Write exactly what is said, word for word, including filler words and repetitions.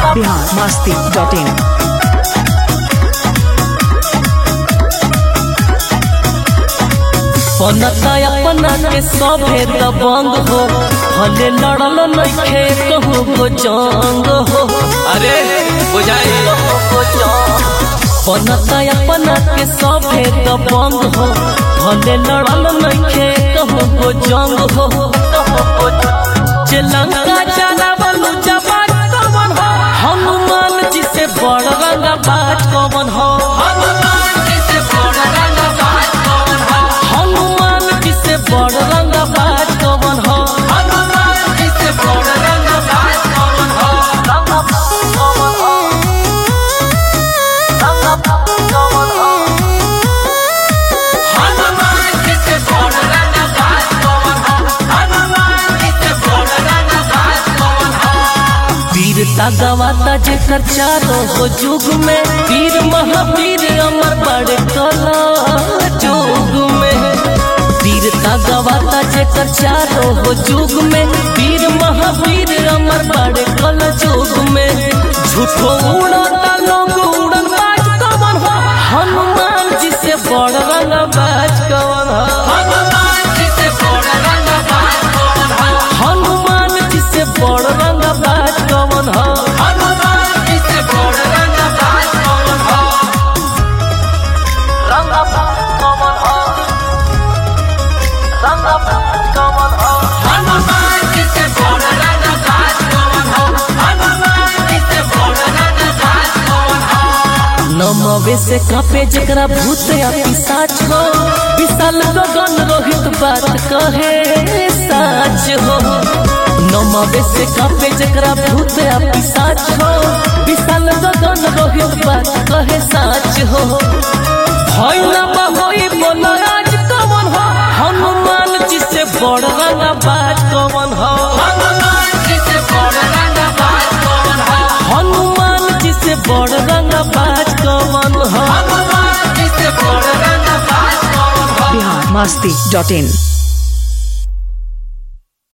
Bihar Masti dot इन। पनता अपना के सभे दबंग हो, भले लड़ल नइखे कहू गो जंग हो। अरे बुझाई पनता अपना के सभे दबंग हो, भले लड़ल नइखे कहू गो जंग हो। जे लंका जलावल जबाज कवन हो, हनुमान जी से बड़ रंगबाज कवन हो। हनुमान जी से बड़ रंगबाज कवन हो। हनुमान जी से बड़ रंगबाज कवन हो। हनुमान जी से बड़ रंगबाज कवन हो। रंगबाज कवन हो। रंगबाज कवन हो। हनुमान जी से बड़ रंगबाज कवन हो। हनुमान जी से बड़ रंगबाज कवन हो। वीरता गवाता जेकर चारों हो जुग में, वीर महावीर अमर बड़े कला जुग में। वीरता गवाता जेकर चारों हो जुग में, वीर महावीर अमर बड़े कला जुग में। झूठो उड़ता लोग उड़न बाज कवन हो, हनुमान जी से बड़ रंगबाज कवन हो। हनुमान जी से बड़ रंगबाज कवन हो। हनुमान जी से बड़ रंगबाज कवन हो। हनुमान जी से बड़ रंगबाज कवन हो। रंगबाज कवन हो। रंगबाज कवन हो। हनुमान जी से बड़ रंगबाज कवन हो। हनुमान जी से बड़ रंगबाज कवन हो। नमवे से कापे जेकरा भूत या पिशाच हो, विशाल गगन रोहित बात कहे साच हो। नमवे से कापे जेकरा भूत या पिशाच हो, विशाल गगन रोहित बात कहे साच हो। भइला बहोई बोलराज कवन हो, हनुमान जी से बड़ रंगबाज कवन हो। हनुमान जी से बड़ रंगबाज कवन हो। हनुमान जी से बड़ रंगबाज कवन हो। हनुमान जी से बड़ रंगबाज कवन हो। बिहार मस्ती डॉट इन।